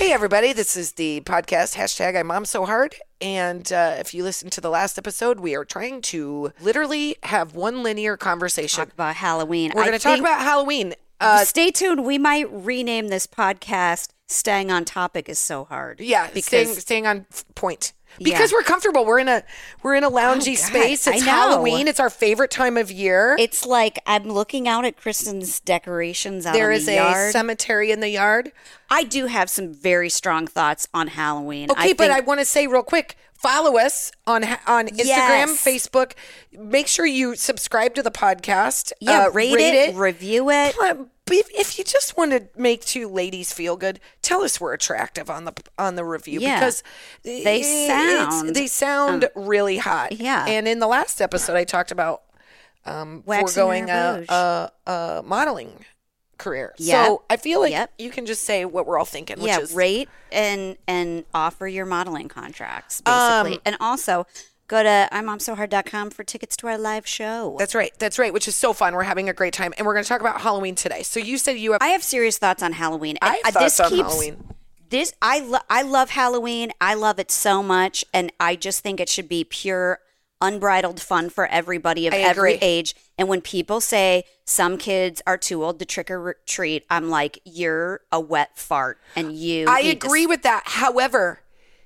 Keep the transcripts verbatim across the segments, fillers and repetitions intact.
Hey, everybody. This is the podcast, hashtag I Mom So Hard. And uh, if you listen to the last episode, we are trying to literally have one linear conversation. Talk about Halloween. We're going to talk about Halloween. Uh, Stay tuned. We might rename this podcast Staying on Topic is So Hard. Yeah, because staying, staying on point. Because Yeah. we're comfortable. We're in a we're in a loungy Oh, God, space. It's I know. Halloween. It's our favorite time of year. it's like I'm looking out at Kristen's decorations out There in is the a yard. cemetery in the yard. I do have some very strong thoughts on Halloween. Okay, I but think- I want to say real quick, follow us on on Instagram, Yes. Facebook. Make sure you subscribe to the podcast. yeah, uh, rate, it, review it. But if, if you just want to make two ladies feel good, tell us we're attractive on the on the review Yeah. because They it's- sound, they sound really hot. yeah. And in the last episode, I talked about um, Waxing foregoing their a, rouge. a, a modeling career. Yep. So I feel like Yep. you can just say what we're all thinking, which yeah, is rate and and offer your modeling contracts basically, Um, and also go to i mom so hard dot com for tickets to our live show. That's right. That's right. Which is so fun. We're having a great time, and we're going to talk about Halloween today. So you said you have. I have serious thoughts on Halloween. I And, have uh, thoughts on keeps- Halloween. This I lo- I love Halloween. I love it so much, and I just think it should be pure, unbridled fun for everybody of I every agree. age. And when people say some kids are too old to trick or treat, I'm like, you're a wet fart, and you. I need to agree with that. However,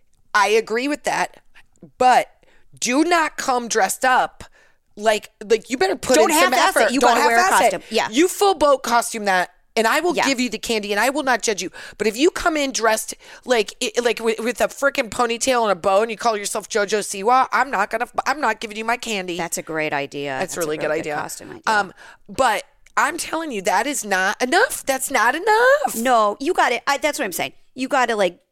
I agree with that, but do not come dressed up like like you better put Don't in some half-ass it. effort. You Don't gotta wear a half-ass it. costume. Yeah. You full boat costume that. And I will Yeah. give you the candy, and I will not judge you. But if you come in dressed like like with, with a freaking ponytail and a bow, and you call yourself JoJo Siwa, I'm not gonna. I'm not giving you my candy. That's a great idea. That's a really good real idea. Costume idea. Um, but I'm telling you, that is not enough. That's not enough. No, you got it. I, that's what I'm saying. You got to like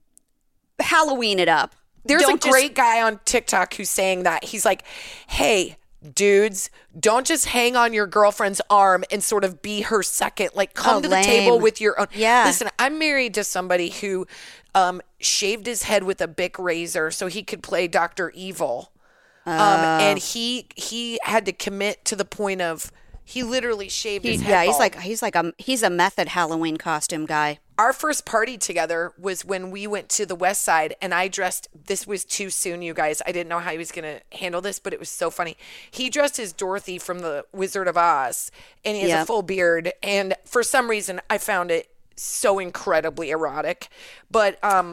Halloween it up. There's Don't a great guy on TikTok who's saying that. He's like, hey, dudes, don't just hang on your girlfriend's arm and sort of be her second. Like, come Oh, to the lame. table with your own. Yeah. Listen, I'm married to somebody who um, shaved his head with a Bic razor so he could play Doctor Evil. Um, and he he had to commit to the point of he literally shaved He- his head yeah, he's bald. like he's like a he's a method Halloween costume guy. Our first party together was when we went to the West Side, and I dressed. This was too soon, you guys. I didn't know how he was going to handle this, but it was so funny. He dressed as Dorothy from the Wizard of Oz, and he has a Yep. full beard. And for some reason, I found it so incredibly erotic. But um,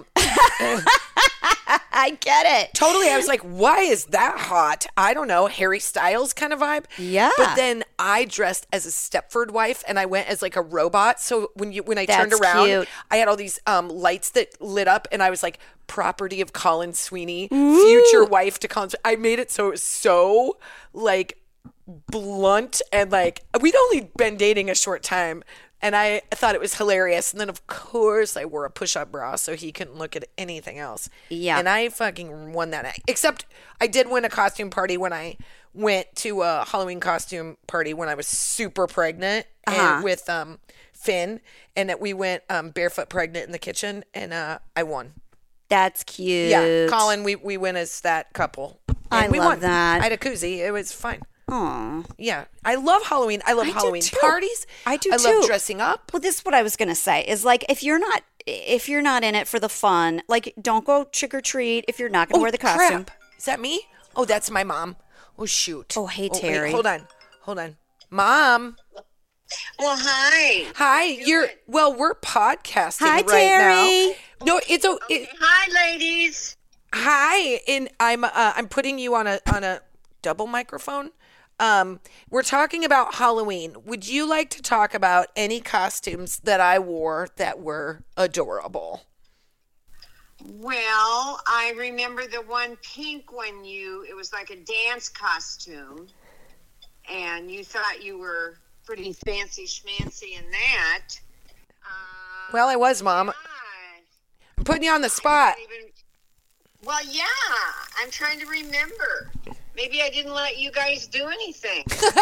I get it. totally, I was like, why is that hot? I don't know, Harry Styles kind of vibe. Yeah. But then I dressed as a Stepford wife, and I went as like a robot. So when you when I turned That's around, cute. I had all these um, lights that lit up, and I was like, property of Colin Sweeney, future wife to Colin. I made it so it was so like blunt, and like we'd only been dating a short time. And I thought it was hilarious. And then, of course, I wore a push-up bra so he couldn't look at anything else. Yeah. And I fucking won that night. Except I did win a costume party when I went to a Halloween costume party when I was super pregnant Uh-huh. and with um, Finn. And that we went um, barefoot pregnant in the kitchen. And uh, I won. That's cute. Yeah. Colin, we, we went as that couple. And I we love won. that. I had a koozie. It was fine. Aw. Yeah. I love Halloween. I love I do Halloween too. parties. I do I love too. dressing up. Well, this is what I was gonna say. Is like if you're not if you're not in it for the fun, like don't go trick or treat if you're not gonna wear the costume. Crap. Is that me? Oh, that's my mom. Oh, shoot. Oh, hey, wait, Terry. hold on. Hold on. Mom. Well, hi. Hi. You're, well, we're podcasting Hi, right Terry. now. No, it's a, it, Hi, ladies. hi. And I'm, uh, I'm putting you on a, on a double microphone. Um, we're talking about Halloween. Would you like to talk about any costumes that I wore that were adorable? Well, I remember the one pink one you, it was like a dance costume, and you thought you were pretty fancy schmancy in that. Uh, Well, I was, Mom. God, I'm putting you on the spot. I didn't even- well, yeah, I'm trying to remember. Maybe I didn't let you guys do anything.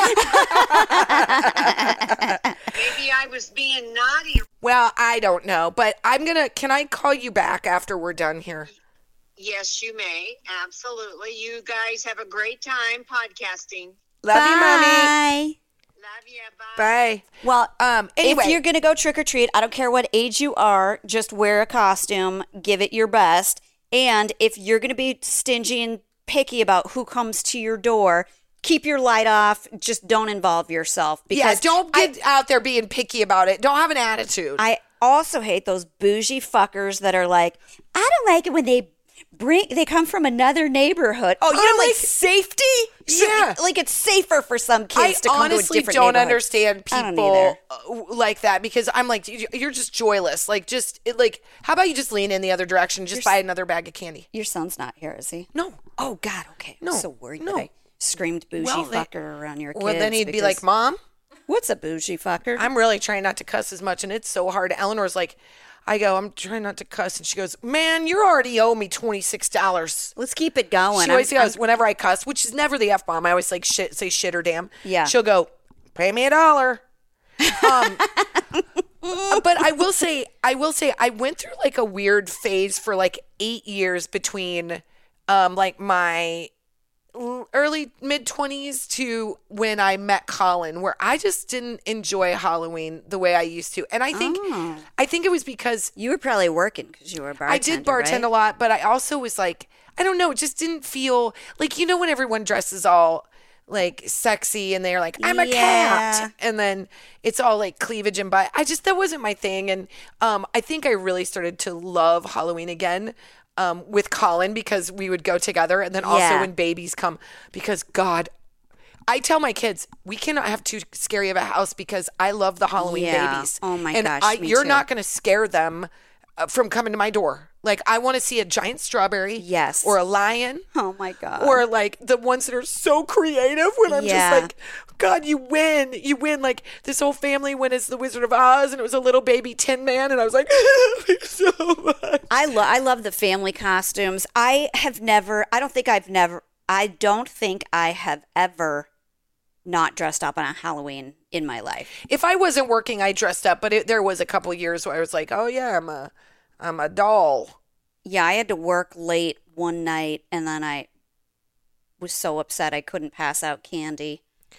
Maybe I was being naughty. Well, I don't know, but I'm going to, can I call you back after we're done here? Yes, you may. Absolutely. You guys have a great time podcasting. Love you, Mommy. Bye. Love you. Bye. Bye. Well, Um, anyway. if you're going to go trick or treat, I don't care what age you are, just wear a costume, give it your best. And if you're going to be stingy and picky about who comes to your door, keep your light off. Just don't involve yourself. Yeah, Because don't get out there being picky about it. Don't have an attitude. I also hate those bougie fuckers that are like, I don't like it when they bring, they come from another neighborhood. Oh, you I'm know, like like, safety? yeah. Like it's safer for some kids I to come honestly to a different don't neighborhood. understand I don't people either. uh, like that because I'm like, you- you're just joyless. Like, just, it, like, how about you just lean in the other direction? Just buy another bag of candy. Your son's not here, is he? No. Oh, God, okay. No, I'm so worried no. that I screamed bougie Well, they- fucker around your kids. Well, then he'd be like, because- Mom, What's a bougie fucker? I'm really trying not to cuss as much, and it's so hard. Eleanor's like, I go, I'm trying not to cuss. And she goes, man, you already owe me twenty-six dollars. Let's keep it going. She always I'm- goes, whenever I cuss, which is never the F-bomb. I always like shit, say shit or damn. Yeah. She'll go, pay me a dollar. Um, but I will say, I will say, I went through like a weird phase for like eight years between um, like my l- early mid twenties to when I met Colin, where I just didn't enjoy Halloween the way I used to. And I think, Oh. I think it was because You were probably working because you were a bartender, I did bartend right? a lot, but I also was like, I don't know, it just didn't feel like, you know, when everyone dresses all like sexy and they're like, I'm a Yeah. cat. And then it's all like cleavage and butt. I just, that wasn't my thing. And um, I think I really started to love Halloween again um, with Colin because we would go together. And then also Yeah. when babies come, because God, I tell my kids, we cannot have too scary of a house because I love the Halloween Yeah. babies. Oh my and gosh, I, me you're too. not going to scare them uh, from coming to my door. Like, I want to see a giant strawberry. Yes. Or a lion. Oh, my God. Or like the ones that are so creative when I'm Yeah. just like, God, you win. You win. Like this whole family went as the Wizard of Oz and it was a little baby Tin Man. And I was like, so much. I, lo- I love the family costumes. I have never, I don't think I've never, I don't think I have ever not dressed up on a Halloween in my life. If I wasn't working, I dressed up. But it, there was a couple years where I was like, oh, yeah, I'm a, I'm a doll. Yeah, I had to work late one night and then I was so upset I couldn't pass out candy.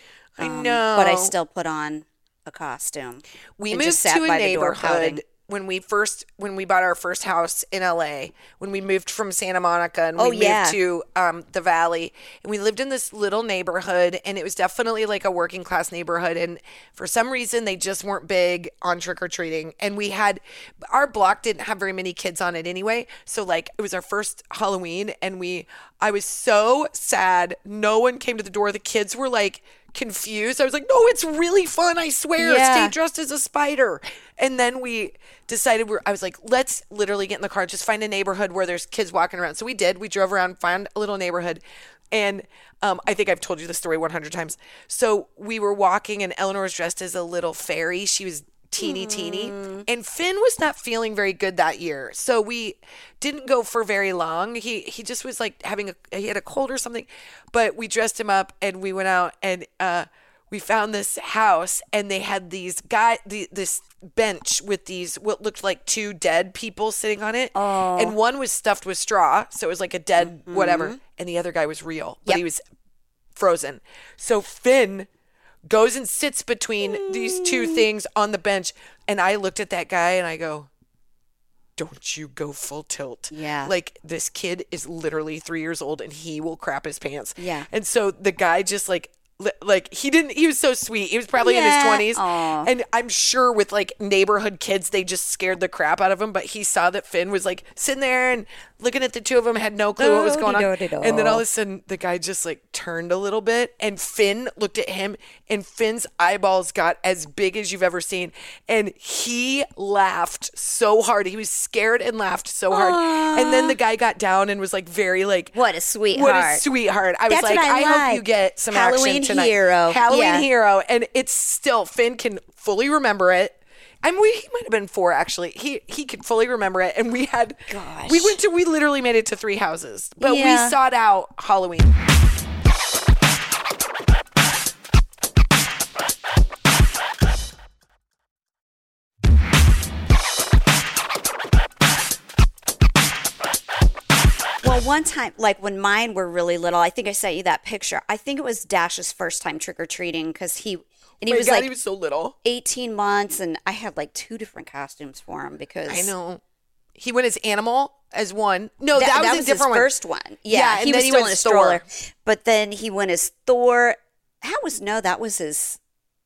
I Um, know. But I still put on a costume. We and moved just sat to a by the door pouting. neighborhood when we first when we bought our first house in L A, when we moved from Santa Monica and Oh, we yeah. moved to um, the Valley, and we lived in this little neighborhood, and it was definitely like a working class neighborhood, and for some reason they just weren't big on trick or treating, and we had our block didn't have very many kids on it anyway, so like it was our first Halloween, and we I was so sad no one came to the door. The kids were like confused. I was like, no, it's really fun. I swear. Yeah. Stay dressed as a spider. And then we decided we're, I was like, let's literally get in the car, just find a neighborhood where there's kids walking around. So we did. We drove around, found a little neighborhood. And um, I think I've told you the story one hundred times. So we were walking and Eleanor was dressed as a little fairy. She was teeny, teeny. And Finn was not feeling very good that year. So we didn't go for very long. He he just was like having a, he had a cold or something. But we dressed him up and we went out and uh, we found this house and they had these guy, the, this bench with these, what looked like two dead people sitting on it. Oh. And one was stuffed with straw. So it was like a dead whatever. And the other guy was real, but Yep. he was frozen. So Finn goes and sits between these two things on the bench. And I looked at that guy and I go, don't you go full tilt. Yeah. Like this kid is literally three years old and he will crap his pants. Yeah. And so the guy just like, li- like he didn't, he was so sweet. He was probably in Yeah. his twenties. Aw. And I'm sure with like neighborhood kids, they just scared the crap out of him. But he saw that Finn was like sitting there and looking at the two of them, had no clue what was going on. Do-de-do-de-do. And then all of a sudden the guy just like turned a little bit and Finn looked at him and Finn's eyeballs got as big as you've ever seen. And he laughed so hard. He was scared and laughed so hard. And then the guy got down and was like very like, What a sweetheart. what a sweetheart. I was That's like, what I I, hope like. you get some Halloween action tonight. hero. Halloween Yeah. hero. And it's still, Finn can fully remember it. I mean, we, he might have been four actually. He he could fully remember it. And we had, Gosh. we went to, we literally made it to three houses. But Yeah. we sought out Halloween. Well, one time, like when mine were really little, I think I sent you that picture. I think it was Dash's first time trick or treating because he And he My was God, like he was so little. eighteen months, and I had like two different costumes for him because I know. He went as Animal as one. No, that, that, was that a was different his one. first one. Yeah, Yeah, and he then was he still went in a as stroller. Thor. But then he went as Thor. That was no, that was his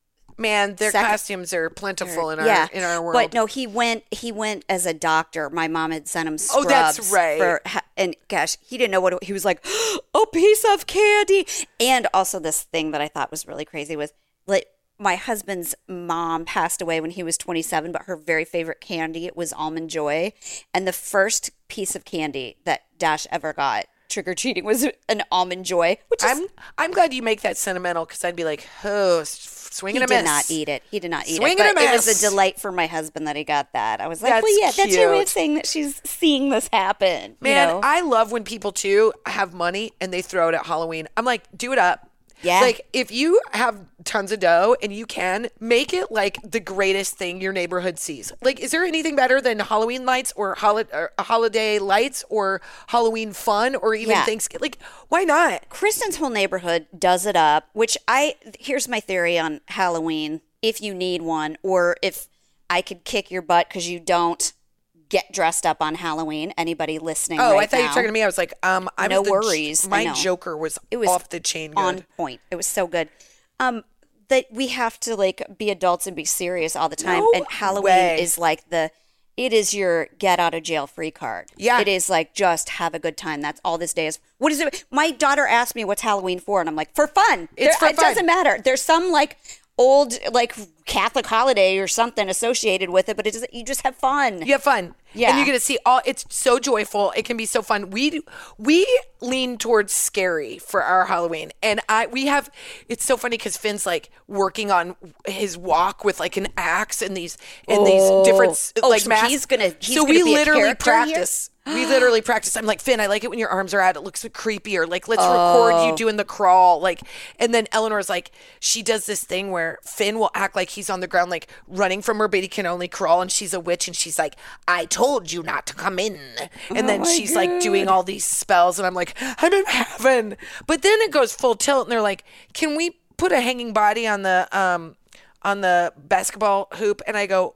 Man, their Second- costumes are plentiful in our yeah. in our world. But no, he went he went as a doctor. My mom had sent him Oh, scrubs. that's right. For, and gosh, he didn't know what it, he was like. A piece of candy. And also this thing that I thought was really crazy was like my husband's mom passed away when he was twenty-seven, but her very favorite candy was Almond Joy, and the first piece of candy that Dash ever got trick or treating was an Almond Joy, which is I'm I'm glad you make that sentimental because I'd be like, oh, swing he and a did miss. not eat it. He did not eat Swing it. and But a it was miss. a delight for my husband that he got that. I was like, That's well, yeah, that's your way cute. of saying that she's seeing this happen. Man, you know? I love when people too have money and they throw it at Halloween. I'm like, do it up. Yeah. Like if you have tons of dough and you can make it like the greatest thing your neighborhood sees. Like, is there anything better than Halloween lights or, holi- or holiday lights or Halloween fun or even Yeah. Thanksgiving? Like, why not? Kristen's whole neighborhood does it up, which I, here's my theory on Halloween, if you need one, or if I could kick your butt because you don't get dressed up on Halloween. Anybody listening Oh, right I thought now, you were talking to me. I was like, um, I No was the, worries. I My know. Joker was, It was off the chain good. on point. It was so good. Um, that we have to like be adults and be serious all the time. No and Halloween way. is like the, it is your get out of jail free card. Yeah. It is like just have a good time. That's all this day is. What is it? My daughter asked me what's Halloween for, and I'm like, for fun. It's There- for It fun. doesn't matter. There's some like old like Catholic holiday or something associated with it, but it doesn't, you just have fun. You have fun. Yeah. And you're going to see all, it's so joyful. It can be so fun. We, we lean towards scary for our Halloween. And I, we have, it's so funny because Finn's like working on his walk with like an axe and these, and these different Oh, like so masks. he's gonna- he's so gonna we be a literally character here? practice. We literally practice. I'm like, Finn, I like it when your arms are out. It looks creepier. Like, let's record you doing the crawl. Like, and then Eleanor's like, she does this thing where Finn will act like he's on the ground, like running from her, but he can only crawl. And she's a witch. And she's like, I told you not to come in. And then she's like doing all these spells. And I'm like, I'm in heaven. But then it goes full tilt. And they're like, can we put a hanging body on the, um, on the basketball hoop? And I go,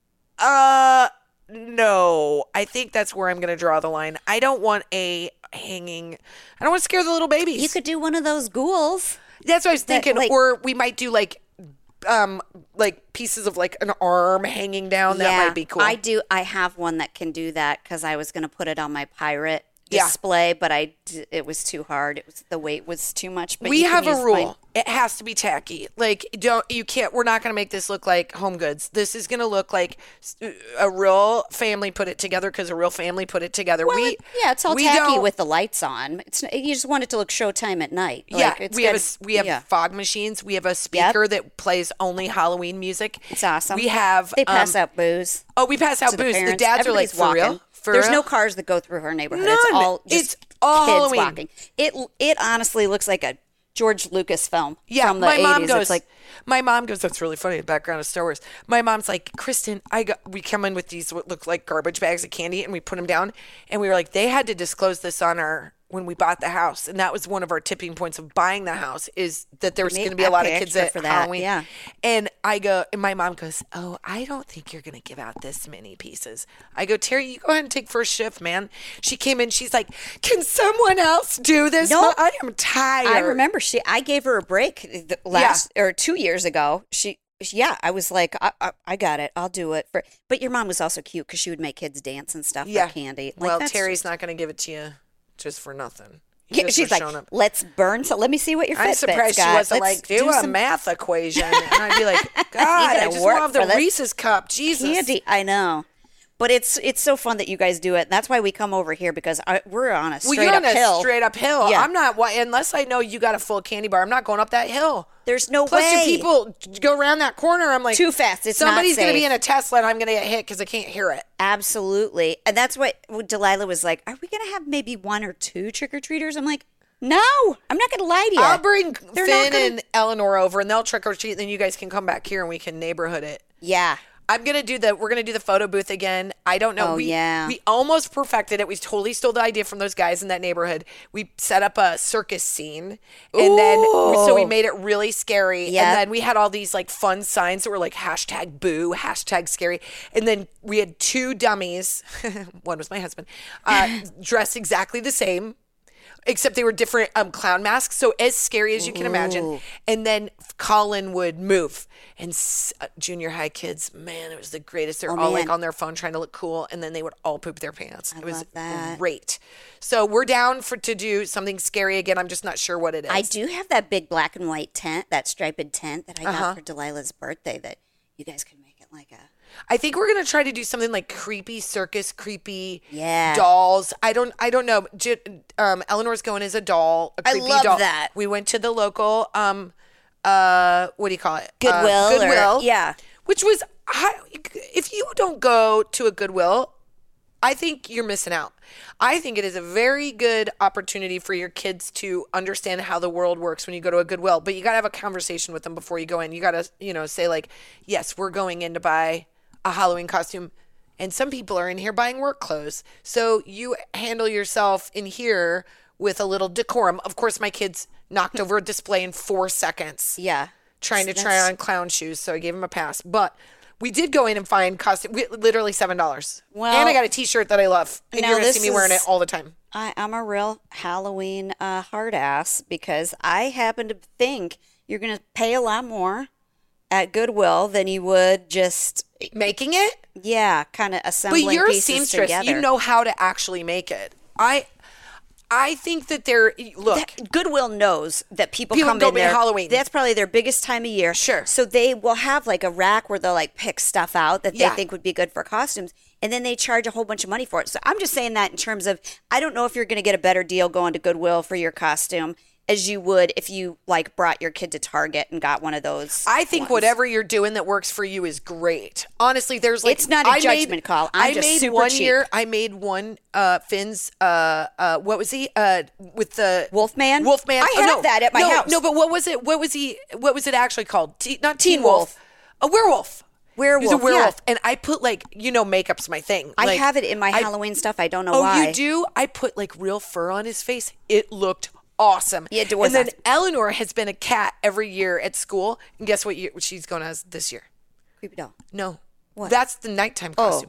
uh, no, I think that's where I'm going to draw the line. I don't want a hanging. I don't want to scare the little babies. You could do one of those ghouls. That's what I was thinking. like- Or we might do like, um, like pieces of like an arm hanging down. That might be cool. I do. I have one that can do that because I was going to put it on my pirate Yeah. display, but I d- it was too hard. It was the weight was too much. But we you can have a use rule. my- It has to be tacky. Like, don't you can't. We're not going to make this look like Home Goods. This is going to look like s- a real family put it together because a real family put it together. Well, we it- yeah, it's all we tacky don't- with the lights on. It's you just want it to look Showtime at night. Yeah, Like, it's we have a got- s we have yeah. fog machines. We have a speaker that plays only Halloween music. It's awesome. We have They pass um, out booze. Oh, we pass out to the booze. The, parents. dads are like, Everybody's for real? walking. For There's real? no cars that go through her neighborhood. It's None. all just It's all kids Halloween. walking. It it honestly looks like a George Lucas film Yeah, from the my mom eighties. goes. It's like my mom goes. That's really funny. The background of Star Wars. My mom's like, Kristen, I got. We come in with these what look like garbage bags of candy, and we put them down, and we were like, they had to disclose this on our when we bought the house, and that was one of our tipping points of buying the house is that there was Make going to be a lot of extra kids at for that, Halloween. yeah. And I go, and my mom goes, oh, I don't think you're going to give out this many pieces. I go, Terry, you go ahead and take first shift, man. She came in. She's like, can someone else do this? No. Mom? I am tired. I remember she. I gave her a break the last or two years ago. She. Yeah, I was like, I, I, I got it. I'll do it for. But your mom was also cute because she would make kids dance and stuff Yeah. for candy. Like, well, that's Terry's just- not going to give it to you just for nothing. You Yeah, just she's for like, showing up. let's burn. So let me see what your I'm Fitbit's surprised she got. wasn't Let's like, do, a some math equation. And I'd be like, God, I gonna just work want for the this Reese's cup. Jesus. candy. I know, but it's it's so fun that you guys do it. That's why we come over here because I, we're on a Well, straight you're up on a hill. straight up hill. Yeah. I'm not, why- unless I know you got a full candy bar, I'm not going up that hill. There's no Plus, way. two people go around that corner. I'm like, Too fast. It's not somebody's gonna be safe. in a Tesla and I'm going to get hit because I can't hear it. Absolutely, and that's what what Delilah was like. Are we gonna have maybe one or two trick or treaters? I'm like, no, I'm not gonna lie to you. I'll bring They're not Finn gonna- and Eleanor over and they'll trick or treat. Then you guys can come back here and we can neighborhood it. Yeah. I'm gonna do the. We're gonna do the photo booth again. I don't know. Oh, we, yeah. We almost perfected it. We totally stole the idea from those guys in that neighborhood. We set up a circus scene, and then so we made it really scary. Yep. And then we had all these like fun signs that were like hashtag boo, hashtag scary. And then we had two dummies. One was my husband, uh, dressed exactly the same. Except they were different um, clown masks, so as scary as you can imagine. And then Colin would move. And s- uh, junior high kids, man, it was the greatest. They're Oh, all like man. on their phone trying to look cool, and then they would all poop their pants. I it was love that. great. So we're down for to do something scary again. I'm just not sure what it is. I do have that big black and white tent, that striped tent that I got Uh-huh. for Delilah's birthday that you guys can make it like a... I think we're gonna try to do something like creepy circus, creepy Yeah. dolls. I don't, I don't know. J- Um, Eleanor's going as a doll. A I creepy love doll. that. We went to the local, um, uh, what do you call it? Uh, Goodwill or- Goodwill. yeah. Which was, I- if you don't go to a Goodwill, I think you're missing out. I think it is a very good opportunity for your kids to understand how the world works when you go to a Goodwill. But you got to have a conversation with them before you go in. You got to, you know, say like, yes, we're going in to buy a Halloween costume. And some people are in here buying work clothes. So you handle yourself in here with a little decorum. Of course, my kids knocked over a display in four seconds Yeah. trying to So try that's- on clown shoes. So I gave him a pass. But we did go in and find costume, we, literally seven dollars. Well, and I got a t-shirt that I love. And now you're going to this see me wearing is- it all the time. I, I'm a real Halloween uh, hard ass because I happen to think you're going to pay a lot more at Goodwill than you would just, Making it? yeah, kind of But assembling you're a pieces seamstress. together. You know how to actually make it. I I think that they're, look. That- Goodwill knows that people, People come go in in there. Halloween. That's probably their biggest time of year. Sure. So they will have like a rack where they'll like pick stuff out that Yeah. they think would be good for costumes, and then they charge a whole bunch of money for it. So I'm just saying that in terms of, I don't know if you're going to get a better deal going to Goodwill for your costume as you would if you like brought your kid to Target and got one of those. I think ones. whatever you're doing that works for you is great. Honestly, there's like It's not a I judgment made, call. I'm I just made super one cheap. year. I made one. Uh, Finn's. Uh, uh, what was he? Uh, with the Wolfman? Wolfman. I Oh, have no. that at my no, house. No, but what was it? What was he? What was it actually called? Te- not Teen, Teen Wolf. Wolf. A werewolf. Werewolf, He was a werewolf, yeah. and I put like you know makeup's my thing. I Like, have it in my I- Halloween stuff. I don't know Oh, why. you do? I put like real fur on his face. It looked awesome. Yeah, it was And then awesome. Eleanor has been a cat every year at school, and guess what? Year, what she's going as this year? Creepy doll. No, What? that's the nighttime Oh. costume.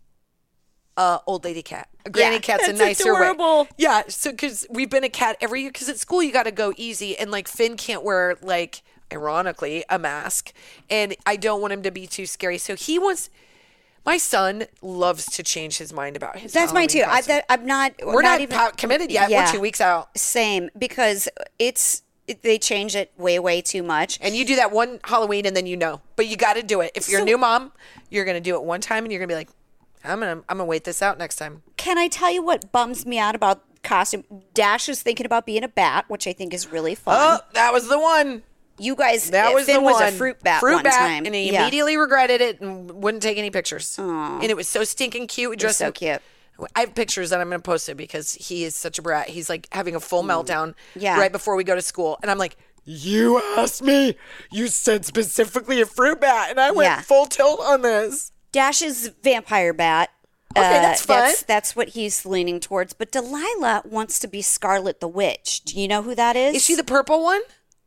Uh, old lady cat. A granny Yeah, cat's a that's nicer adorable. way. Yeah, so because we've been a cat every year. Because at school you got to go easy, and like Finn can't wear like, ironically, a mask, and I don't want him to be too scary. So he wants. My son loves to change his mind about his. That's mine too. Halloween I, costume. that, I'm not. We're not, even po- committed yet. Yeah. We're two weeks out. Same, because it's it, they change it way way too much. And you do that one Halloween and then you know. But you got to do it. If you're So- a new mom, you're going to do it one time and you're going to be like, I'm going to I'm going to wait this out next time. Can I tell you what bums me out about costume? Dash is thinking about being a bat, which I think is really fun. Oh, that was the one. You guys, That was Finn the was one. a fruit bat Fruit one bat, time, and he Yeah. immediately regretted it and wouldn't take any pictures. And it was so stinking cute. We They're dressed so him- cute. I have pictures that I'm going to post it because he is such a brat. He's like having a full meltdown Yeah. right before we go to school. And I'm like, you asked me. You said specifically a fruit bat. And I went Yeah. full tilt on this. Dash's vampire bat. Okay, that's fun. That's, that's what he's leaning towards. But Delilah wants to be Scarlet the Witch. Do you know who that is? Is she the purple one?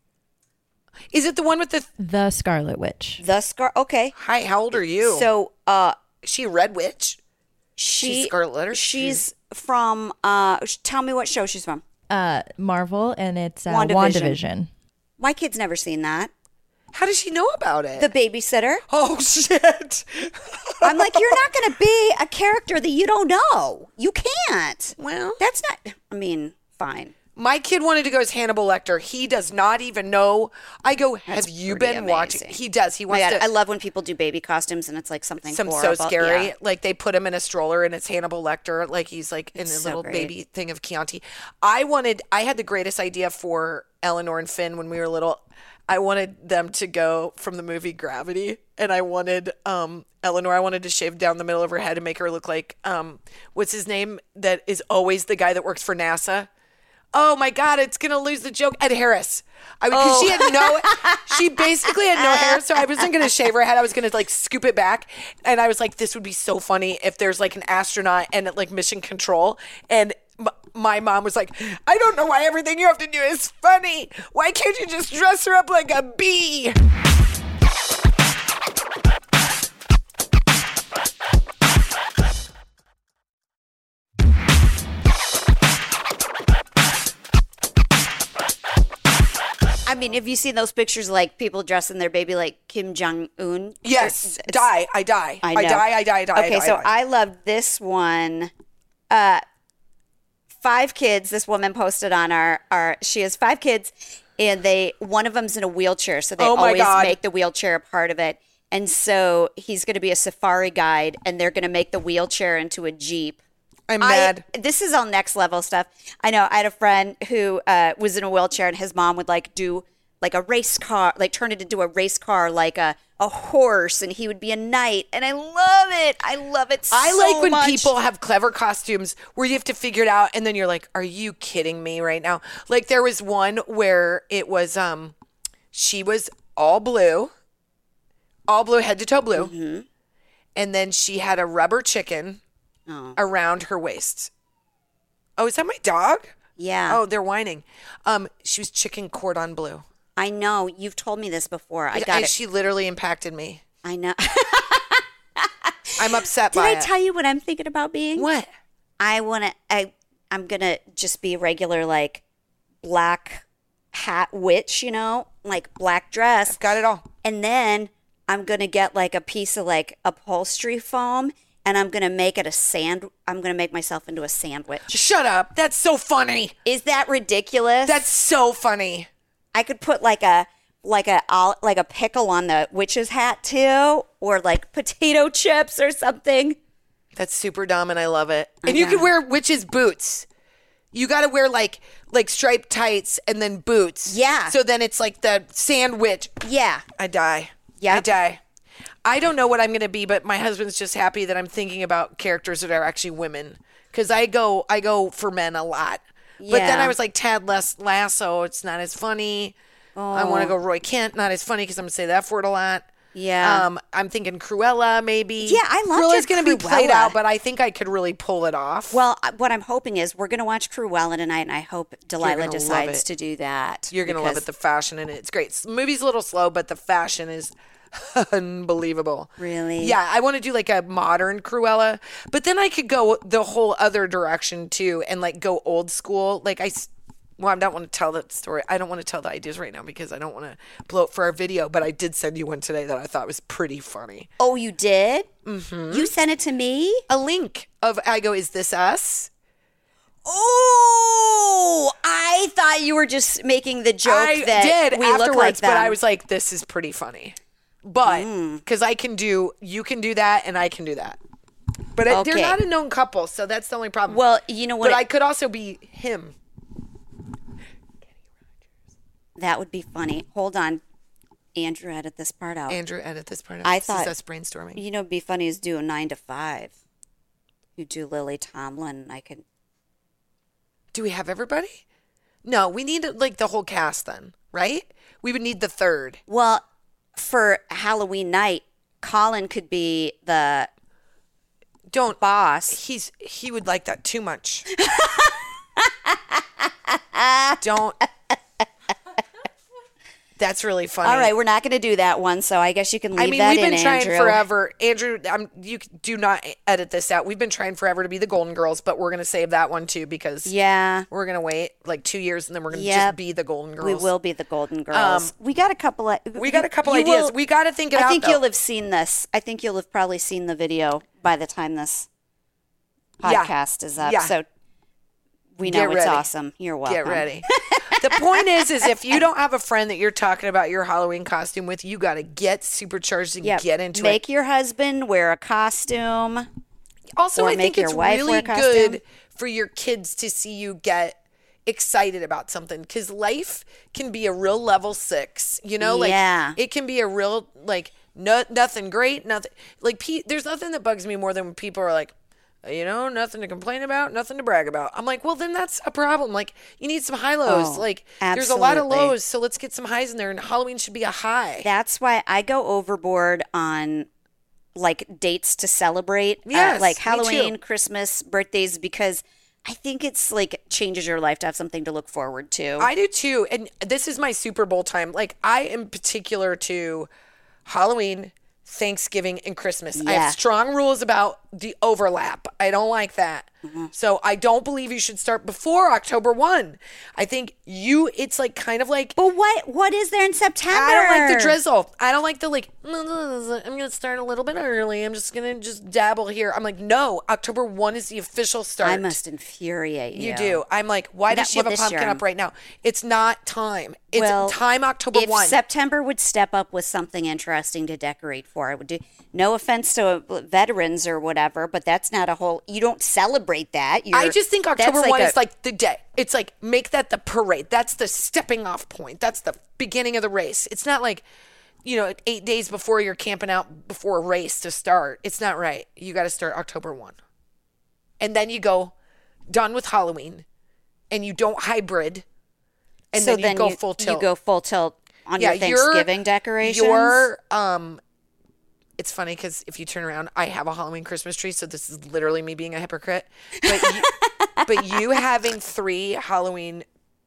Is it the one with the... The Scarlet Witch. the Scar? Okay. Hi, how old are you? So, uh, is she a red witch? she She's Scarlet Letter? She's from. Uh, sh- tell me what show she's from. Uh, Marvel, and it's uh, WandaVision. WandaVision. My kid's never seen that. How does she know about it? The babysitter. oh, shit. I'm like, you're not going to be a character that you don't know. You can't. Well, That's not. I mean, fine. my kid wanted to go as Hannibal Lecter. He does not even know. I go, have you pretty been watching? amazing. He does. He Oh my wants God, to. I love when people do baby costumes and it's like something Some so horrible. scary. Yeah. Like they put him in a stroller and it's Hannibal Lecter. Like he's like in a so little great. baby thing of Chianti. I wanted. I had the greatest idea for Eleanor and Finn when we were little. I wanted them to go from the movie Gravity, and I wanted um, Eleanor. I wanted to shave down the middle of her head and make her look like um, what's his name? That is always the guy that works for NASA. oh my God, it's going to lose the joke. Ed Harris. I mean, because Oh. she had no, she basically had no hair, so I wasn't going to shave her head. I was going to like scoop it back. And I was like, this would be so funny if there's like an astronaut and at like mission control. And m- my mom was like, I don't know why everything you have to do is funny. Why can't you just dress her up like a bee? I mean, have you seen those pictures like people dressing their baby like Kim Jong Un? Yes, die. I die. I I, know. die. I die. I die. Okay, I die, so I, die. I love this one. Uh, five kids. This woman posted on our our. She has five kids, and they one of them's in a wheelchair, so they Oh my always God. make the wheelchair a part of it. And so he's going to be a safari guide, and they're going to make the wheelchair into a Jeep. I'm I- mad. this is all next level stuff. I know. I had a friend who uh, was in a wheelchair, and his mom would like do like a race car, like turn it into a race car, like a, a horse, and he would be a knight. And I love it. I love it so I like when much. people have clever costumes where you have to figure it out and then you're like, are you kidding me right now? Like there was one where it was um she was all blue, all blue, head to toe blue. Mm-hmm. And then she had a rubber chicken Oh. around her waist. Oh, is that my dog? Yeah. Oh, they're whining. Um, she was chicken cordon bleu. I know. You've told me this before. I I- got it. She literally impacted me. I know. I'm upset Did by I it. tell you what I'm thinking about being? What? I want to, I, I'm going to just be regular, like, black hat witch, you know? Like, black dress. Got it all. And then I'm going to get, like, a piece of, like, upholstery foam, and I'm going to make it a sand, I'm going to make myself into a sandwich. Shut up. That's so funny. Is that ridiculous? That's so funny. I could put like a like a ol- like a pickle on the witch's hat too, or like potato chips or something. That's super dumb and I love it. I And you know. could wear witch's boots. You got to wear like like striped tights and then boots. Yeah. So then it's like the sandwich. Yeah. I die. Yep. I die. I don't know what I'm going to be, but my husband's just happy that I'm thinking about characters that are actually women cuz I go I go for men a lot. But then Yeah. I was like Tad Lass- Lasso, it's not as funny. I want to go Roy Kent, not as funny cuz I'm going to say that word a lot. Yeah. Um, I'm thinking Cruella, maybe. Yeah, I loved Cruella's your going to be played Cruella. out, but I think I could really pull it off. Well, I- what I'm hoping is we're going to watch Cruella tonight, and I hope Delilah gonna love decides it. to do that. You're gonna love because- it. The fashion in it, it's great. The movie's a little slow, but the fashion is unbelievable. Really? Yeah, I want to do like a modern Cruella, but then I could go the whole other direction too, and like go old school. Like I, s- well, I don't want to tell that story. I don't want to tell the ideas right now because I don't want to blow it for our video. But I did send you one today that I thought was pretty funny. Oh, you did? Mm-hmm. You sent it to me? A link of I go, is this us? Oh, I thought you were just making the joke I that did we look like afterwards, them. but I was like, this is pretty funny. But because I can do, you can do that, and I can do that. But it, they're Okay. not a known couple, so that's the only problem. Well, you know what? but it- I could also be him. that would be funny. Hold on. Andrew, edit this part out. Andrew, edit this part. Out. I this thought- is us brainstorming. You know, it'd be funny is do a nine to five. You do Lily Tomlin, and I could. Do we have everybody? No, we need like the whole cast then, right? We would need the third. Well, for Halloween night, Colin could be the Don't boss. He's he would like that too much. Don't. That's really funny. All right, we're not going to do that one, so I guess you can leave I mean, that we've in, been trying Andrew. forever. Andrew, I'm, you do not edit this out. We've been trying forever to be the Golden Girls, but we're going to save that one too because Yeah, we're going to wait like two years and then we're going to Yep. just be the Golden Girls. we will be the Golden Girls. we got a couple of. We got a couple you ideas. will- we got to think it I out. think though. you'll have seen this. I think you'll have probably seen the video by the time this Yeah. podcast is up. Yeah. So we Get know it's ready. awesome. You're welcome. Get ready. The point is, is if you don't have a friend that you're talking about your Halloween costume with, you got to get supercharged and Yep. get into Make it. your husband wear a costume. Also, or I make think your it's wife wear really a costume. good for your kids to see you get excited about something because life can be a real level six. You know, like Yeah. it can be a real like no, nothing great, nothing like pe- there's nothing that bugs me more than when people are like, You know, nothing to complain about, nothing to brag about. I'm like, well, then that's a problem. Like, you need some high lows. Oh, like, there's a lot of absolutely. lows, so let's get some highs in there. And Halloween should be a high. That's why I go overboard on like dates to celebrate, Yes, uh, like me Halloween, too. Christmas, birthdays, because I think it's like changes your life to have something to look forward to. I do too. And this is my Super Bowl time. Like, I am particular to Halloween, Thanksgiving, and Christmas. I Yeah. have strong rules about the overlap. I don't like that. Mm-hmm. So I don't believe you should start before October first. I think you, it's like kind of like, but what what is there in September? I don't like the drizzle. I don't like the like, I'm going to start a little bit early. I'm just going to just dabble here. I'm like, no, October first is the official start. I must infuriate you. You do. I'm like, why That- does she well, have a this pumpkin year up right now? It's not time. It's Well, time October If first. September would step up with something interesting to decorate for, I would do. No offense to veterans or whatever, but that's not a whole. You don't celebrate that. You're, I just think that's October first a- is like the day. It's like, make that the parade. That's the stepping off point. That's the beginning of the race. It's not like, you know, eight days before you're camping out before a race to start. It's not right. You got to start October first. And then you go done with Halloween and you don't hybrid. And so then you go full tilt. You go full tilt on Yeah, your your- Thanksgiving decorations. Your um, it's funny because if you turn around, I have a Halloween Christmas tree, so this is literally me being a hypocrite. But you, but you having three Halloween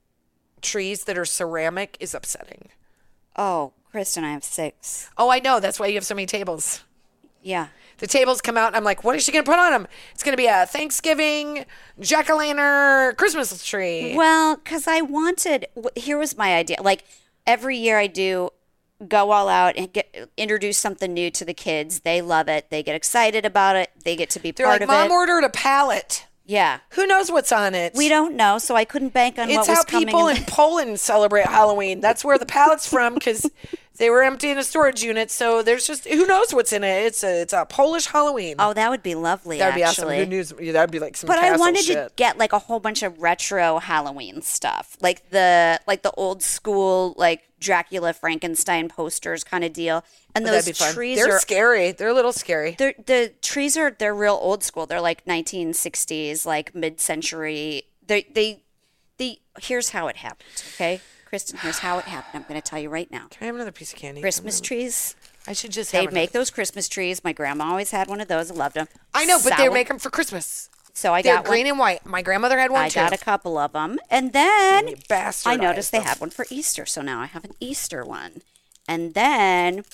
trees that are ceramic is upsetting. Oh, Kristen, I have six. Oh, I know. That's why you have so many tables. Yeah. The tables come out, and I'm like, what is she going to put on them? It's going to be a Thanksgiving jack-o'-lantern Christmas tree. Well, because I wanted. wh- Here was my idea. Like every year, I do go all out and get introduce something new to the kids. They love it. They get excited about it. They get to be They're part like, of Mom it. ordered a pallet. Yeah. Who knows what's on it? We don't know, so I couldn't bank on It's what was how coming. people in in Poland celebrate Halloween. That's where the pallet's from because they were empty in a storage unit. So there's just who knows what's in it. It's a it's a Polish Halloween. Oh, that would be lovely. that would be actually. awesome. Who knows? Yeah, that'd be like some. But I castle wanted shit. to get like a whole bunch of retro Halloween stuff, like the like the old school like Dracula Frankenstein posters kind of deal. And That'd those be fun. trees They're are scary. They're a little scary. they're, the trees are they're real old school. They're like nineteen sixties, like mid century. They they the here's how it happened. Okay, Kristen, here's how it happened. I'm going to tell you right now. Can I have another piece of candy? Christmas trees. I should just have. They'd another- make those Christmas trees. My grandma always had one of those. I loved them. I know, but they Sour- make them for Christmas. So I They're got green one. and white. My grandmother had one I too. got a couple of them, and then You bastardized I noticed they them. had one for Easter. So now I have an Easter one, and then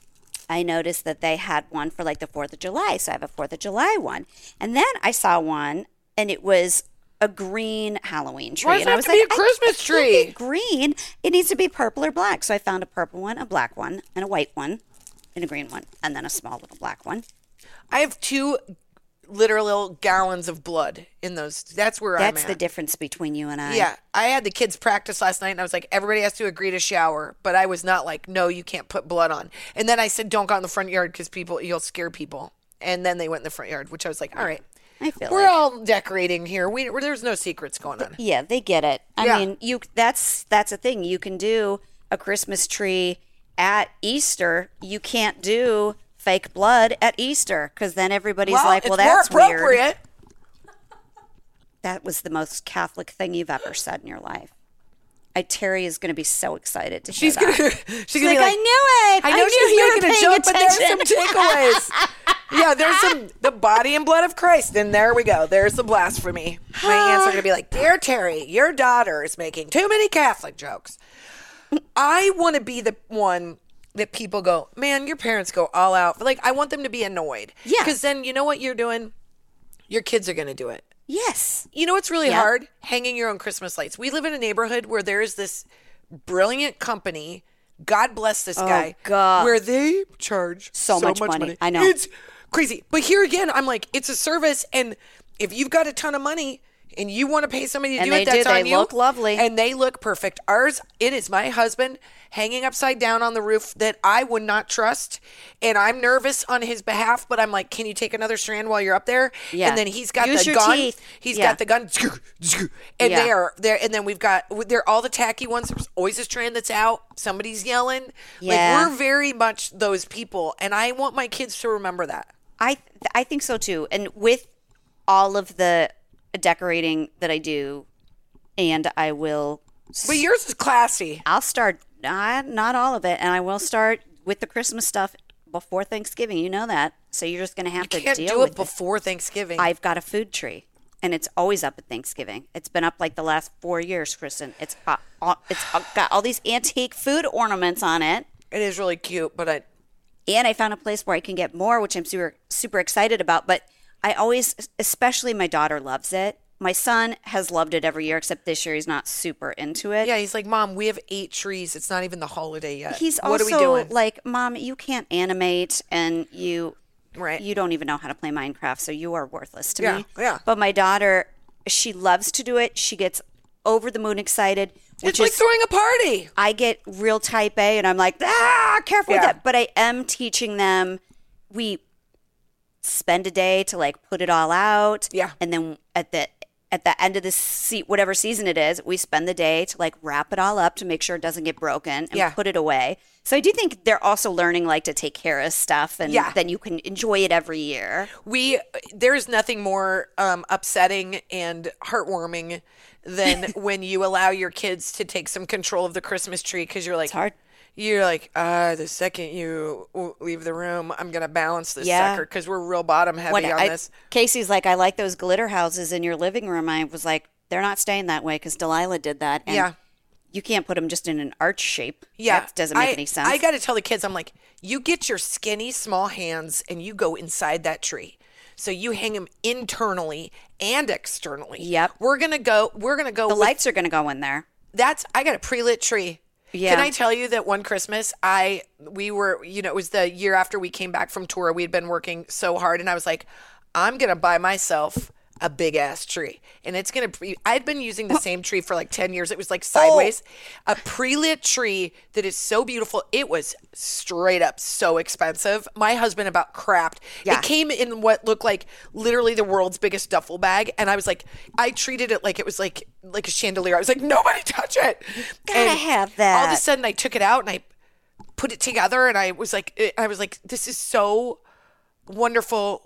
I noticed that they had one for like the Fourth of July. So I have a Fourth of July one, and then I saw one, and it was a green Halloween tree. Why does and it I have was to be like, a Christmas I, it can't be tree? green. It needs to be purple or black. So I found a purple one, a black one, and a white one, and a green one, and then a small little black one. I have two literal gallons of blood in those. That's where That's I'm at. the difference between you and I. Yeah, I had the kids practice last night, and I was like, everybody has to agree to shower, but I was not like, no, you can't put blood on. And then I said, don't go in the front yard because people, you'll scare people. And then they went in the front yard, which I was like, all right, I feel we're like. all decorating here. We there's no secrets going on. Yeah, they get it. I Yeah. mean, you that's that's a thing. You can do a Christmas tree at Easter. You can't do fake blood at Easter because then everybody's like, "Well, it's more that's weird." appropriate. That was the most Catholic thing you've ever said in your life. I Terry is going to be so excited to hear She's that. gonna, she's gonna like, be like, I knew it. I know knew she's you were making a paying joke, but there's some attention." takeaways. Yeah, there's some the body and blood of Christ, and there we go. There's the blasphemy. My aunts are gonna be like, "Dear Terry, your daughter is making too many Catholic jokes." I want to be the one that people go, "Man, your parents go all out." Like, I want them to be annoyed. Yeah. because then you know what you're doing. Your kids are gonna do it. Yes. You know what's really Yeah. hard? Hanging your own Christmas lights. We live in a neighborhood where there is this brilliant company. God bless this guy. God. Where they charge So much money. I know. It's crazy. But here again, I'm like, it's a service, and if you've got a ton of money and you want to pay somebody to And do they it, that's do. on They you. look lovely. And they look perfect. Ours, it is my husband hanging upside down on the roof that I would not trust. And I'm nervous on his behalf, but I'm like, can you take another strand while you're up there? Yeah. And then he's got Use the your gun. teeth. He's Yeah. got the gun. And Yeah. they are there. And then we've got, they're all the tacky ones. There's always a strand that's out. Somebody's yelling. Yeah. Like, we're very much those people. And I want my kids to remember that. I th- I think so too. And with all of the decorating that I do, and I will. But yours is classy. I'll start not not all of it, and I will start with the Christmas stuff before Thanksgiving. You know that, so you're just going to have You to can't deal do with it before Thanksgiving. I've got a food tree, and it's always up at Thanksgiving. It's been up like the last four years, Kristen. It's got all, it's got all these antique food ornaments on it. It is really cute, but I. And I found a place where I can get more, which I'm super super excited about. But I always, especially my daughter loves it. My son has loved it every year, except this year he's not super into it. Yeah, he's like, Mom, we have eight trees. It's not even the holiday yet. He's what also are we doing? like, Mom, you can't animate, and you Right. you don't even know how to play Minecraft, so you are worthless to Yeah, me. yeah. But my daughter, she loves to do it. She gets over the moon excited, which It's like is throwing a party. I get real type A, and I'm like, ah, careful Yeah. with that. But I am teaching them. We spend a day to like put it all out. Yeah. And then at the at the end of the se- whatever season it is, we spend the day to like wrap it all up to make sure it doesn't get broken and Yeah. put it away. So I do think they're also learning like to take care of stuff, and Yeah. then you can enjoy it every year. We there's nothing more um, upsetting and heartwarming than when you allow your kids to take some control of the Christmas tree because you're like, It's hard. You're like, uh, the second you w- leave the room, I'm gonna balance this Yeah. sucker because we're real bottom heavy When on I, this. Casey's like, I like those glitter houses in your living room. I was like, they're not staying that way because Delilah did that. And Yeah. you can't put them just in an arch shape. Yeah, That doesn't make I, any sense. I got to tell the kids, I'm like, you get your skinny small hands and you go inside that tree. So you hang them internally and externally. Yep. We're gonna go. We're gonna go. the with- lights are going to go in there. That's. I got a pre-lit tree. Yeah. Can I tell you that one Christmas, I we were, you know, it was the year after we came back from tour. We had been working so hard, and I was like, I'm gonna buy myself a big ass tree, and it's gonna. Pre- I'd been using the same tree for like ten years. It was like sideways, Oh. a pre-lit tree that is so beautiful. It was straight up so expensive. My husband about crapped. Yeah. It came in what looked like literally the world's biggest duffel bag, and I was like, I treated it like it was like like a chandelier. I was like, nobody touch it. Gotta And have that. All of a sudden, I took it out and I put it together, and I was like, I was like, this is so wonderful.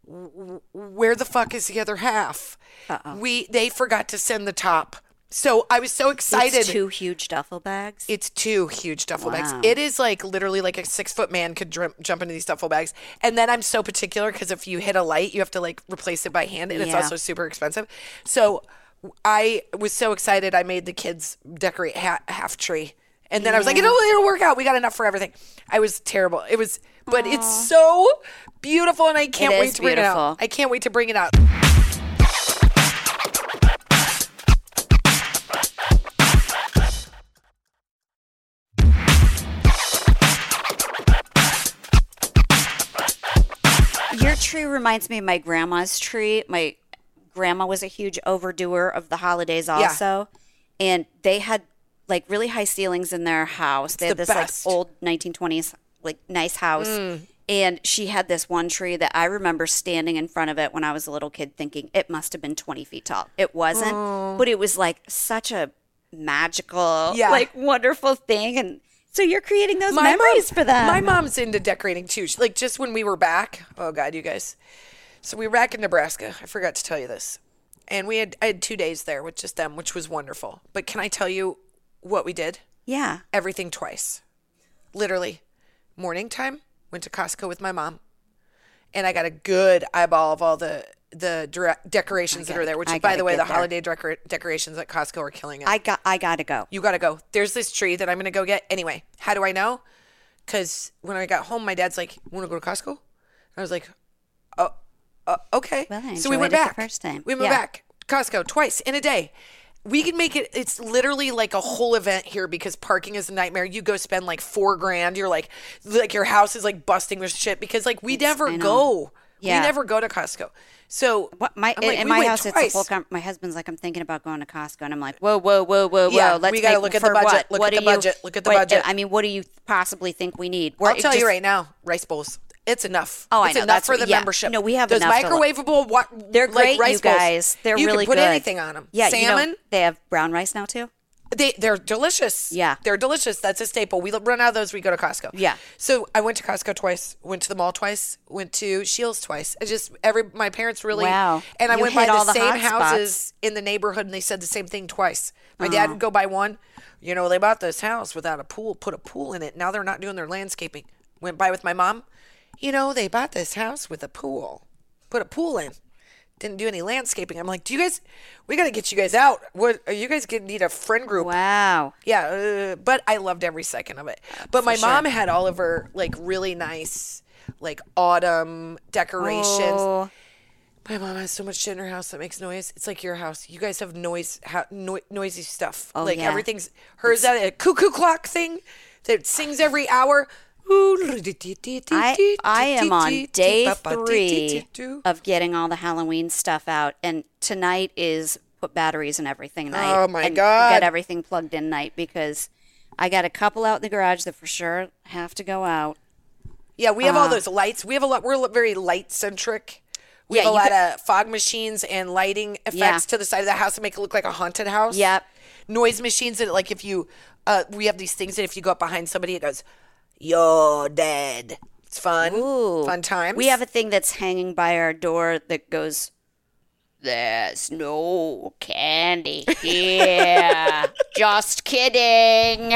Where the fuck is the other half? Uh-oh. We they forgot to send the top, so I was so excited. It's two huge duffel bags. It's two huge duffel Wow. bags. It is like literally like a six foot man could dr- jump into these duffel bags. And then I'm so particular because if you hit a light, you have to like replace it by hand, and it's Yeah. also super expensive. So I was so excited. I made the kids decorate ha- half tree, and then I was like, it'll, it'll work out. We got enough for everything. I was terrible. It was, but it's so beautiful, and I can't It wait is to bring it beautiful. out. I can't wait to bring it out. Your tree reminds me of my grandma's tree. My grandma was a huge overdoer of the holidays also. And they had like really high ceilings in their house. They had the this best. like old nineteen twenties like nice house. Mm. And she had this one tree that I remember standing in front of it when I was a little kid thinking it must have been twenty feet tall. It wasn't, but it was like such a magical, Yeah. like wonderful thing. And so you're creating those memories mom, for them. My mom's into decorating too. She- Like just when we were back. Oh God, you guys. So we were back in Nebraska. I forgot to tell you this, and we had I had two days there with just them, which was wonderful. But can I tell you what we did? Yeah. Everything twice, literally. Morning time, went to Costco with my mom, and I got a good eyeball of all the the dire- decorations that gotta- are there. Which, I by gotta the way, get the there. holiday decor- decorations at Costco are killing it. I got I gotta go. You got to go. There's this tree that I'm going to go get. Anyway, how do I know? Because when I got home, my dad's like, want to go to Costco? And I was like, oh, uh, okay. Well, I so we enjoyed went it the back. first time. We went Yeah. back. Costco twice in a day. We can make it, it's literally like a whole event here because parking is a nightmare. You go spend like four grand. You're like, like your house is like busting with shit because like we never I know. go. Yeah. We never go to Costco. So What my I'm in, like, in we my went house twice. it's a full com- my husband's like I'm thinking about going to Costco and I'm like whoa whoa whoa whoa whoa Yeah, let's we gotta make- look at the for budget. what? Look What at do the you- budget. Look at the what- budget. I mean what do you possibly think we need? We're- I'll it tell you just- right now, rice bowls. It's enough. Oh, I it's know. enough That's for what- the yeah. membership. No, we have those enough to- microwavable. What They're like great, rice you guys. bowls. They're you really can put good. anything on them. Yeah, salmon. You know, they have brown rice now too. They they're delicious. Yeah. They're delicious. That's a staple. We run out of those, we go to Costco. Yeah. So I went to Costco twice, went to the mall twice, went to Shields twice. I just every my parents really Wow. and I You went by hit all the the same hot houses in the neighborhood and they said the same thing twice. My dad would go by one, you know, they bought this house without a pool, put a pool in it. Now they're not doing their landscaping. Went by with my mom. You know, they bought this house with a pool. Put a pool in. Didn't do any landscaping. I'm like, do you guys? We got to get you guys out. What? Are you guys gonna need a friend group? Wow. Yeah, uh, but I loved every second of it. But my mom had all of her like really nice, like autumn decorations. Oh. My mom has so much shit in her house that makes noise. It's like your house. You guys have noise, ha- no- noisy stuff. Oh, like yeah. everything's hers. That a cuckoo clock thing that sings every hour. I, I am on day three of getting all the Halloween stuff out, and tonight is put batteries in everything night. Oh, my and God. Get everything plugged in night because I got a couple out in the garage that for sure have to go out. Yeah, we have all Uh, those lights. We have a lot. We're very light centric. We Yeah, have a you lot could- of fog machines and lighting effects Yeah. to the side of the house to make it look like a haunted house. Yep. Noise machines that, like, if you, uh, we have these things that if you go up behind somebody, it goes, "You're dead." It's fun. Ooh. Fun times. We have a thing that's hanging by our door that goes, "There's no candy here." Just kidding.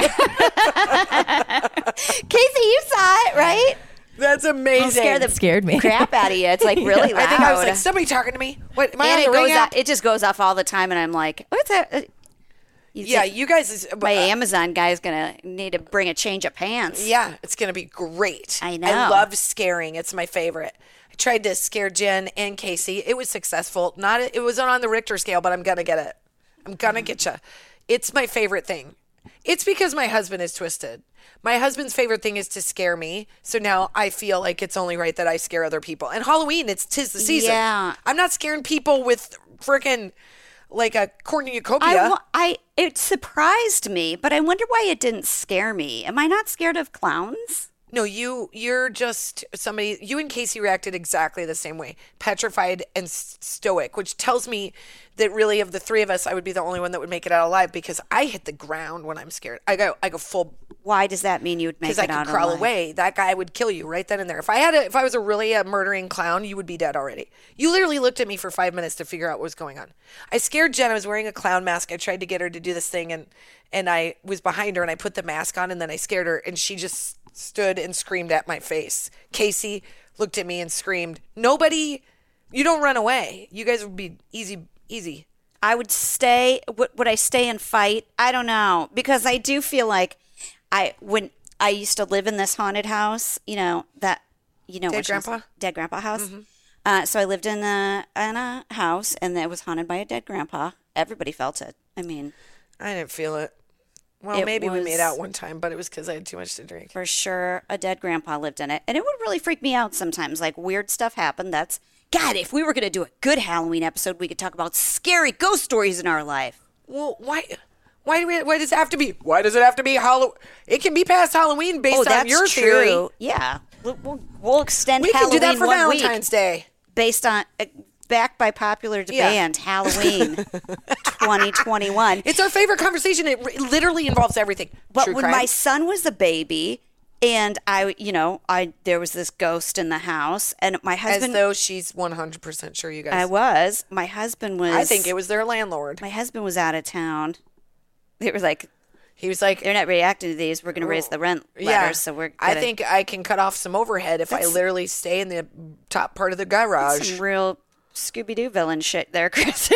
Casey, you saw it, right? That's amazing. Scare the Scared me. crap out of you. It's like really loud. I think I was like, somebody talking to me. What? Am I and on it the goes ring off, app? it just goes off all the time, and I'm like, what's that? Uh, you Yeah, think you guys. Is, my uh, Amazon guy's gonna need to bring a change of pants. Yeah, it's gonna be great. I know. I love scaring. It's my favorite. I tried to scare Jen and Casey. It was successful. Not. It wasn't on the Richter scale, but I'm gonna get it. I'm gonna get you. It's my favorite thing. It's because my husband is twisted. My husband's favorite thing is to scare me. So now I feel like it's only right that I scare other people. And Halloween, it's tis the season. Yeah. I'm not scaring people with freaking like a cornucopia. I, wa- I it surprised me, but I wonder why it didn't scare me. Am I not scared of clowns? No, you you're just somebody. You and Casey reacted exactly the same way, petrified and s- stoic, which tells me that really of the three of us, I would be the only one that would make it out alive because I hit the ground when I'm scared. I go I go full Why does that mean you would make because it I out could crawl alive? away. That guy would kill you right then and there. If I had a, if I was a really a murdering clown, you would be dead already. You literally looked at me for five minutes to figure out what was going on. I scared Jen. I was wearing a clown mask. I tried to get her to do this thing and and I was behind her and I put the mask on and then I scared her and she just stood and screamed at my face. Casey looked at me and screamed. Nobody, you don't run away. You guys would be easy, easy. I would stay. Would, would I stay and fight? I don't know because I do feel like I when I used to live in this haunted house. You know that you know Dead which house- grandpa? dead grandpa house. Uh, so I lived in a in a house and it was haunted by a dead grandpa. Everybody felt it. I mean, I didn't feel it. Well, It maybe we was- made out one time, but it was because I had too much to drink. for sure, a dead grandpa lived in it, and it would really freak me out sometimes. Like weird stuff happened. That's God. If we were gonna do a good Halloween episode, we could talk about scary ghost stories in our life. Well, why? Why do we? Why does it have to be? Why does it have to be Halloween? It can be past Halloween based Oh, on that's your true. theory. Yeah, we'll, we'll, we'll extend We can Halloween do that for one Valentine's week Day. based on uh, backed by popular Yeah. demand. Halloween, twenty twenty-one. It's our favorite conversation. It r- literally involves everything. But True when crime. my son was a baby, and I, you know, I there was this ghost in the house, and my as husband, though she's one hundred percent sure you guys. I was, my husband was. I think it was their landlord. My husband was out of town. They were like, He was like, they're not reacting to these. We're going to raise the rent letters, yeah. so we're. I gonna- think I can cut off some overhead if I That's- literally stay in the top part of the garage. some real Scooby Doo villain shit there, Chris.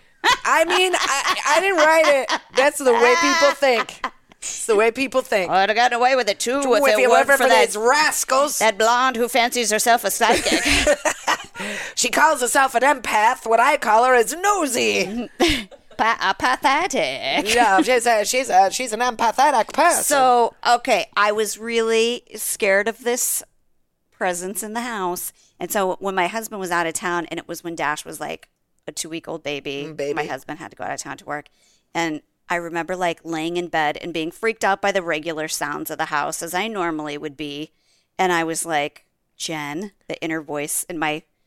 I mean, I, I didn't write it. That's the way people think. It's the way people think. I'd have gotten away with it too if, if it you weren't were for for that these rascals, that blonde who fancies herself a psychic. she calls herself an empath. What I call her is nosy. pa- a pathetic. Yeah, she's a, she's a, she's an empathetic person. So, okay, I was really scared of this presence in the house. And so when my husband was out of town, and it was when Dash was like a two-week-old baby, Mm, baby. my husband had to go out of town to work. And I remember like laying in bed and being freaked out by the regular sounds of the house as I normally would be. And I was like, Jen, the inner voice in my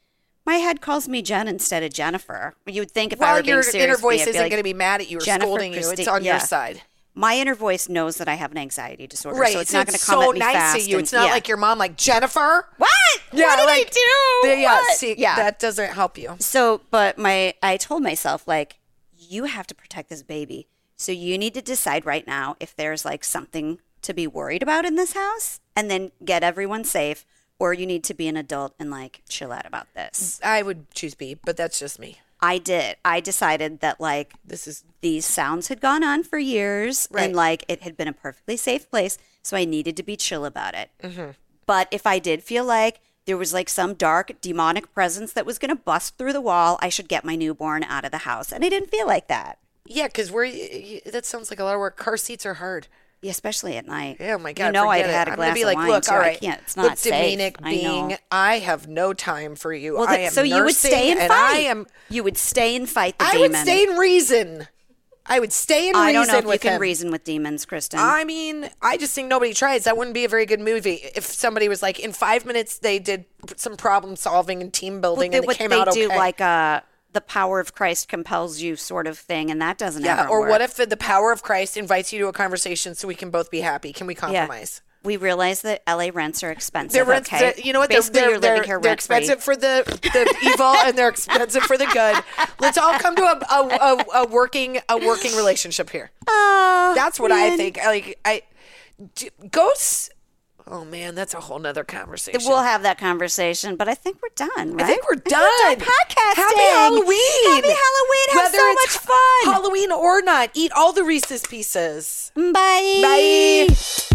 My head calls me Jen instead of Jennifer. You would think if well, I were being your serious, inner voice with me, I'd be isn't like, going to be mad at you or Jennifer scolding you. It's Christine- on yeah. your side. My inner voice knows that I have an anxiety disorder, Right. so it's so not going to it's come so at me nice fast. of you. and- It's not yeah. like your mom, like, Jennifer? What? Yeah, what did like, I do? Yeah, What? see, yeah. that doesn't help you. So, but my, I told myself, like, you have to protect this baby. So you need to decide right now if there's like something to be worried about in this house, and then get everyone safe, or you need to be an adult and like chill out about this. I would choose B, but that's just me. I did. I decided that like This is these sounds had gone on for years, Right. and like it had been a perfectly safe place, so I needed to be chill about it. Mm-hmm. But if I did feel like there was like some dark demonic presence that was going to bust through the wall, I should get my newborn out of the house, and I didn't feel like that. yeah, because we're y- y- that sounds like a lot of work. Car seats are hard. Yeah, especially at night. Oh my god! You know I'd forget it. had a I'm glass gonna be of like, wine, look, so all I right, can't. It's not look, safe. Dominic, I being, know. I have no time for you. Well, I th- am so you would stay nursing, and fight. I am. You would stay and fight the I demon. would stay in reason. I would stay in I reason don't know if you with can him. reason with demons, Kristen. I mean, I just think nobody tries. That wouldn't be a very good movie if somebody was like, in five minutes they did some problem solving and team building, They- and it what came they out do okay. like a the power of Christ compels you sort of thing, and that doesn't yeah. ever Or work. what if the power of Christ invites you to a conversation so we can both be happy? Can we compromise? We realize that L A rents are expensive. Their rents, okay? they're- you know what? Basically, they're you're they're, living here they're rent-free. expensive for the, the evil, and they're expensive for the good. Let's all come to a a, a, a working a working relationship here. Oh, That's what I man. think. Like I, d- ghosts. Oh man, that's a whole nother conversation. We'll have that conversation, but I think we're done, right? I think we're done. We're done podcasting. Happy Halloween. Happy Halloween. Have Whether so it's much fun. Halloween or not, eat all the Reese's Pieces. Bye. Bye.